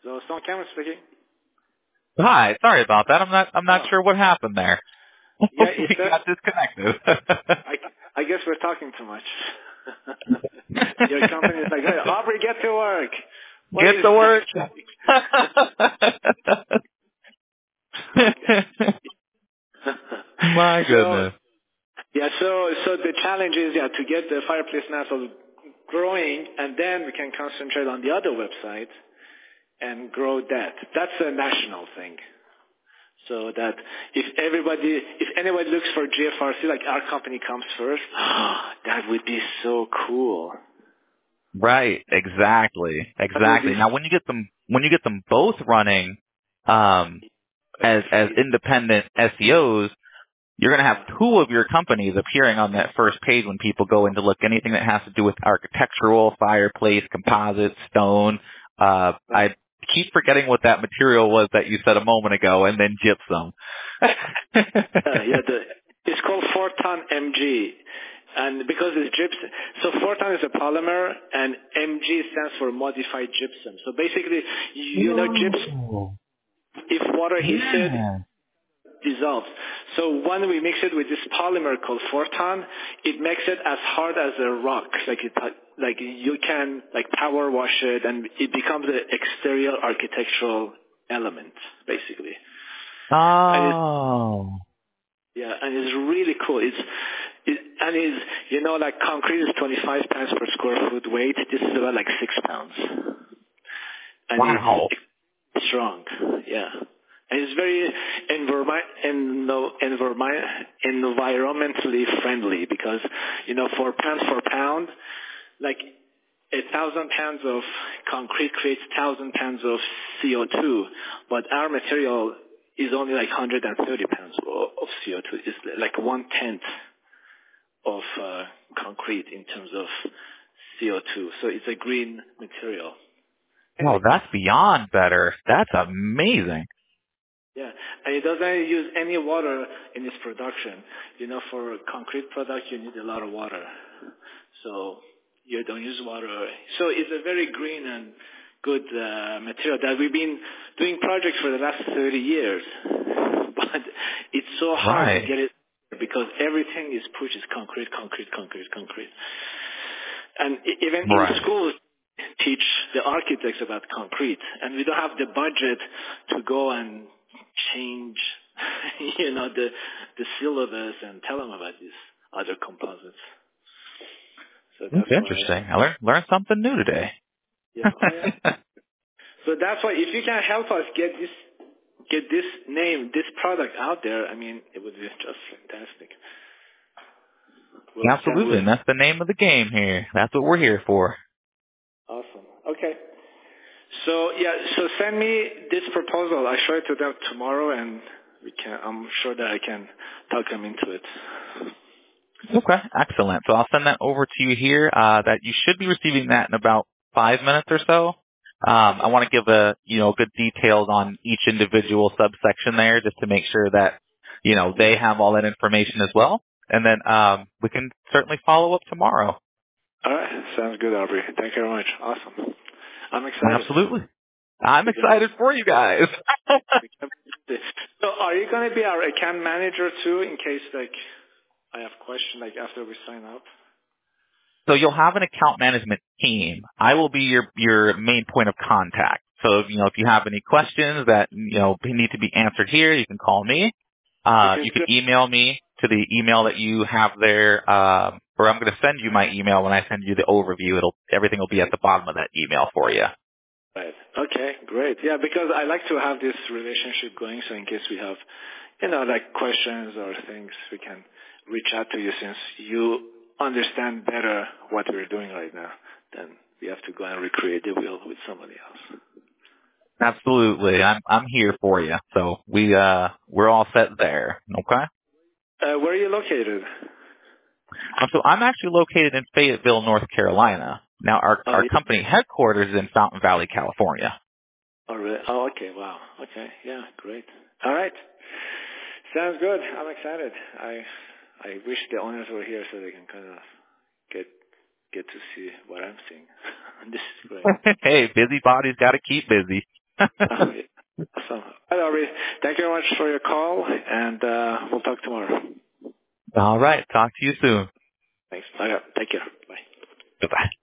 So Stone Cameron speaking. Hi, sorry about that. I'm not sure what happened there. Yeah, We got disconnected. I guess we're talking too much. Your company is like, hey, Aubrey, get to work. Get to work. My goodness. So the challenge is to get the Fireplace Nassau growing, and then we can concentrate on the other website and grow that. That's a national thing. So that if anybody looks for GFRC, like our company comes first, that would be so cool. Right, exactly. Now when you get them both running as independent SEOs, you're going to have two of your companies appearing on that first page when people go in to look anything that has to do with architectural, fireplace, composite, stone. I keep forgetting what that material was that you said a moment ago, and then gypsum. It's called Forton MG. And because it's gypsum, so Forton is a polymer, and MG stands for modified gypsum. So basically, gypsum, if water hits it, dissolves. So when we mix it with this polymer called Forton, it makes it as hard as a rock. Like you can power wash it, and it becomes an exterior architectural element, basically. Oh. And it's really cool. Concrete is 25 pounds per square foot weight. This is about 6 pounds. And wow. It's strong. Yeah. And it's very environmentally friendly because, 4 pounds per pound, 1,000 pounds of concrete creates 1,000 pounds of CO2, but our material is only 130 pounds of CO2. It's 1/10 of concrete in terms of CO2. So it's a green material. Oh, that's beyond better. That's amazing. Yeah, and it doesn't use any water in its production. For concrete product, you need a lot of water. So you don't use water. So it's a very green and good material that we've been doing projects for the last 30 years. But it's so hard to get it because everything is pushed is concrete. And even in schools, teach the architects about concrete. And we don't have the budget to go and change, the syllabus and tell them about these other composites. So that's interesting. I learned something new today. Yeah. So that's why if you can help us get this name, this product out there, I mean, it would be just fantastic. Well, absolutely, and that's the name of the game here. That's what we're here for. Awesome. Okay. So send me this proposal. I show it to them tomorrow, and I'm sure that I can talk them into it. Okay, excellent. So I'll send that over to you here. That you should be receiving that in about 5 minutes or so. I want to give good details on each individual subsection there, just to make sure that they have all that information as well. And then we can certainly follow up tomorrow. All right, sounds good, Aubrey. Thank you very much. Awesome. I'm excited. Absolutely. I'm excited for you guys. So are you going to be our account manager too, in case I have questions after we sign up? So you'll have an account management team. I will be your main point of contact. So if you have any questions that need to be answered here, you can call me. You can email me to the email that you have there, or I'm going to send you my email when I send you the overview. Everything will be at the bottom of that email for you. Right. Okay, great. Yeah, because I like to have this relationship going, so in case we have, questions or things, we can reach out to you since you understand better what we're doing right now. Then we have to go and recreate the wheel with somebody else. Absolutely. I'm here for you. So we're all set there. Okay? Where are you located? So I'm actually located in Fayetteville, North Carolina. Now our company headquarters is in Fountain Valley, California. Oh, really? Oh, okay. Wow. Okay. Yeah, great. All right. Sounds good. I'm excited. I wish the owners were here so they can kind of get to see what I'm seeing. This is great. Hey, busy bodies got to keep busy. Awesome. All right, Aubrey. Thank you very much for your call, and we'll talk tomorrow. All right. Talk to you soon. Thanks. Okay. Take care. Bye. Goodbye.